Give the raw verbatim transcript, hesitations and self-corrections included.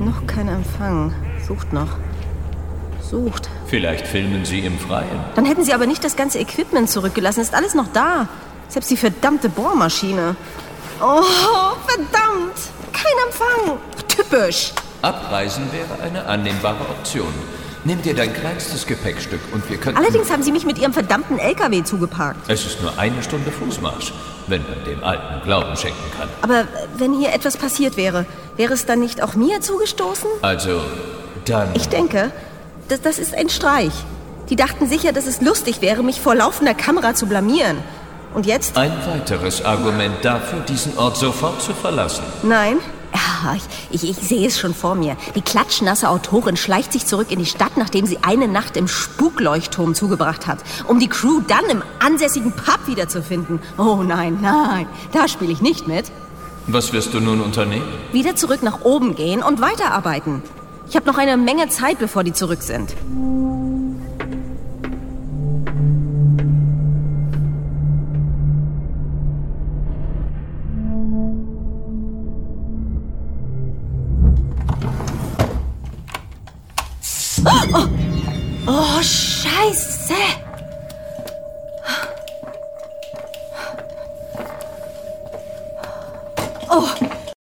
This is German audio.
Noch kein Empfang. Sucht noch. Sucht. Vielleicht filmen Sie im Freien. Dann hätten Sie aber nicht das ganze Equipment zurückgelassen. Ist alles noch da. Selbst die verdammte Bohrmaschine. Oh, verdammt. Kein Empfang. Typisch. Abreisen wäre eine annehmbare Option. Nimm dir dein kleinstes Gepäckstück und wir können... Allerdings haben Sie mich mit Ihrem verdammten L K W zugeparkt. Es ist nur eine Stunde Fußmarsch, wenn man dem Alten Glauben schenken kann. Aber wenn hier etwas passiert wäre, wäre es dann nicht auch mir zugestoßen? Also, dann... Ich denke, das, das ist ein Streich. Die dachten sicher, dass es lustig wäre, mich vor laufender Kamera zu blamieren. Und jetzt? Ein weiteres Argument dafür, diesen Ort sofort zu verlassen. Nein. Ja, ich, ich, ich sehe es schon vor mir. Die klatschnasse Autorin schleicht sich zurück in die Stadt, nachdem sie eine Nacht im Spukleuchtturm zugebracht hat, um die Crew dann im ansässigen Pub wiederzufinden. Oh nein, nein, da spiele ich nicht mit. Was wirst du nun unternehmen? Wieder zurück nach oben gehen und weiterarbeiten. Ich habe noch eine Menge Zeit, bevor die zurück sind.